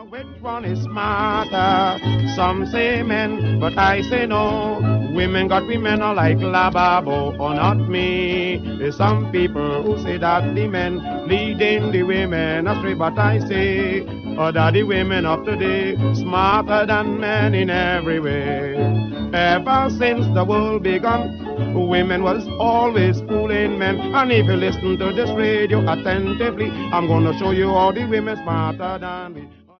Which one is smarter? Some say men, but I say no. Women got women are like Lababo or not me. There's some people who say that the men leading the women astray, but I say that the women of today smarter than men in every way. Ever since the world begun, women was always fooling men. And if you listen to this radio attentively, I'm gonna show you all the women smarter than me.